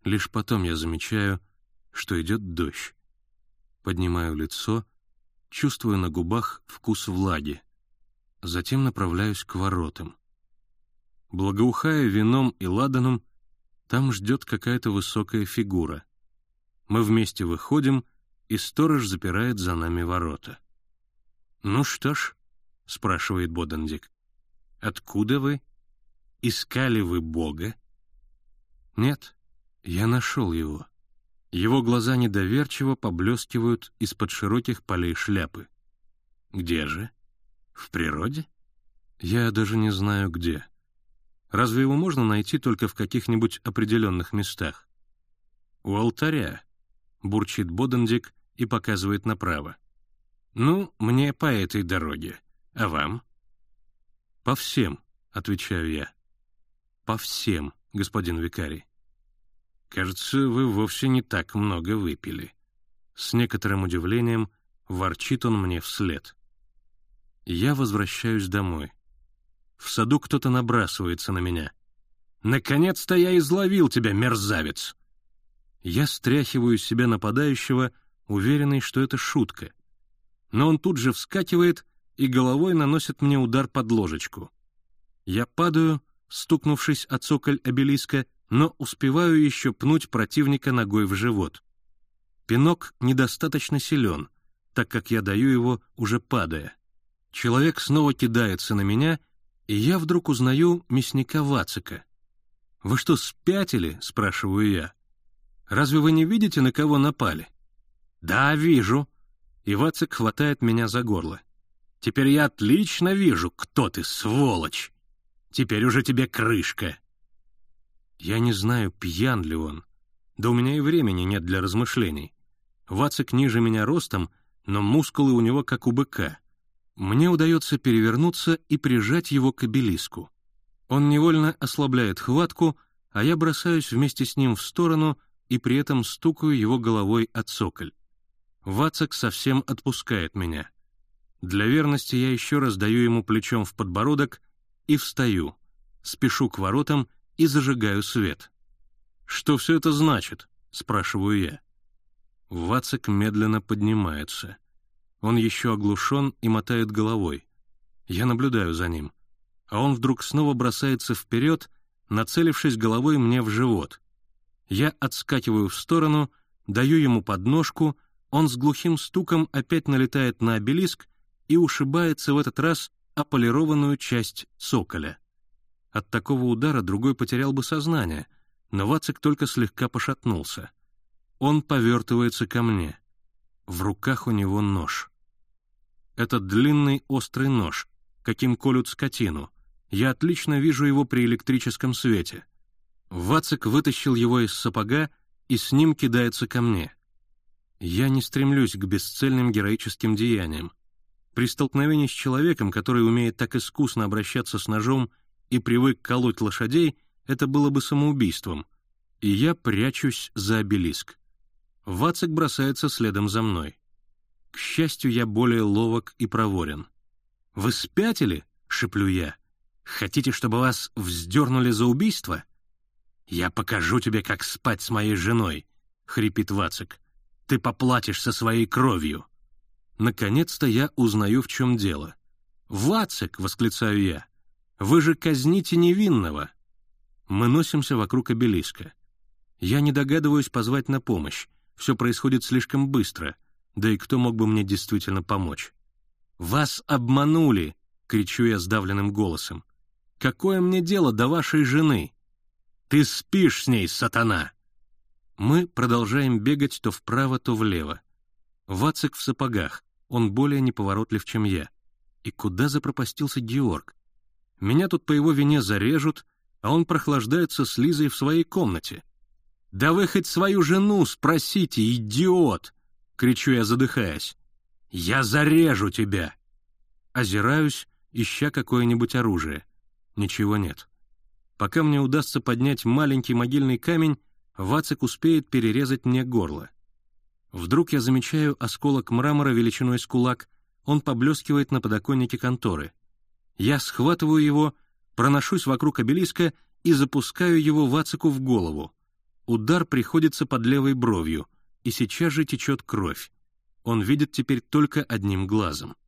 Лишь потом я замечаю, что идет дождь. Поднимаю лицо, чувствую на губах вкус влаги. Затем направляюсь к воротам. Благоухая вином и ладаном, там ждет какая-то высокая фигура. Мы вместе выходим, и сторож запирает за нами ворота. «Ну что ж», — спрашивает Бодендик, — «откуда вы? Искали вы Бога?» «Нет, я нашел его». Его глаза недоверчиво поблескивают из-под широких полей шляпы. «Где же? В природе?» «Я даже не знаю, где. Разве его можно найти только в каких-нибудь определенных местах?» «У алтаря», — бурчит Бодендик и показывает направо. «Ну, мне по этой дороге. А вам?» «По всем», — отвечаю я. «По всем, господин викарий». «Кажется, вы вовсе не так много выпили». С некоторым удивлением ворчит он мне вслед. Я возвращаюсь домой. В саду кто-то набрасывается на меня. «Наконец-то я изловил тебя, мерзавец!» Я стряхиваю с себя нападающего, уверенный, что это шутка. Но он тут же вскакивает и головой наносит мне удар под ложечку. Я падаю, стукнувшись о цоколь обелиска, но успеваю еще пнуть противника ногой в живот. Пинок недостаточно силен, так как я даю его, уже падая. Человек снова кидается на меня, и я вдруг узнаю мясника Вацика. «Вы что, спятили?» — спрашиваю я. «Разве вы не видите, на кого напали?» «Да, вижу». И Вацик хватает меня за горло. «Теперь я отлично вижу, кто ты, сволочь! Теперь уже тебе крышка!» Я не знаю, пьян ли он. Да у меня и времени нет для размышлений. Вацик ниже меня ростом, но мускулы у него как у быка. Мне удается перевернуться и прижать его к обелиску. Он невольно ослабляет хватку, а я бросаюсь вместе с ним в сторону и при этом стукаю его головой о цоколь. Вацик совсем отпускает меня. Для верности я еще раз даю ему плечом в подбородок и встаю, спешу к воротам и зажигаю свет. «Что все это значит?» — спрашиваю я. Вацик медленно поднимается. Он еще оглушен и мотает головой. Я наблюдаю за ним. А он вдруг снова бросается вперед, нацелившись головой мне в живот. Я отскакиваю в сторону, даю ему подножку, он с глухим стуком опять налетает на обелиск и ушибается в этот раз о полированную часть цоколя. От такого удара другой потерял бы сознание, но Вацик только слегка пошатнулся. Он повертывается ко мне. В руках у него нож. Это длинный острый нож, каким колют скотину. Я отлично вижу его при электрическом свете. Вацик вытащил его из сапога и с ним кидается ко мне. Я не стремлюсь к бесцельным героическим деяниям. При столкновении с человеком, который умеет так искусно обращаться с ножом и привык колоть лошадей, это было бы самоубийством, и я прячусь за обелиск. Вацик бросается следом за мной. К счастью, я более ловок и проворен. «Вы спятили?» — шеплю я. «Хотите, чтобы вас вздернули за убийство?» «Я покажу тебе, как спать с моей женой», — хрипит Вацик. «Ты поплатишься своей кровью». Наконец-то я узнаю, в чем дело. «Вацик!» — восклицаю я. «Вы же казните невинного!» Мы носимся вокруг обелиска. Я не догадываюсь позвать на помощь. Все происходит слишком быстро, да и кто мог бы мне действительно помочь? «Вас обманули!» — кричу я сдавленным голосом. «Какое мне дело до вашей жены?» «Ты спишь с ней, сатана!» Мы продолжаем бегать то вправо, то влево. Вацик в сапогах, он более неповоротлив, чем я. И куда запропастился Георг? Меня тут по его вине зарежут, а он прохлаждается с Лизой в своей комнате. «Да вы хоть свою жену спросите, идиот!» — кричу я, задыхаясь. «Я зарежу тебя!» Озираюсь, ища какое-нибудь оружие. Ничего нет. Пока мне удастся поднять маленький могильный камень, Вацик успеет перерезать мне горло. Вдруг я замечаю осколок мрамора величиной с кулак, он поблескивает на подоконнике конторы. Я схватываю его, проношусь вокруг обелиска и запускаю его Вацику в голову. Удар приходится под левой бровью, и сейчас же течет кровь. Он видит теперь только одним глазом.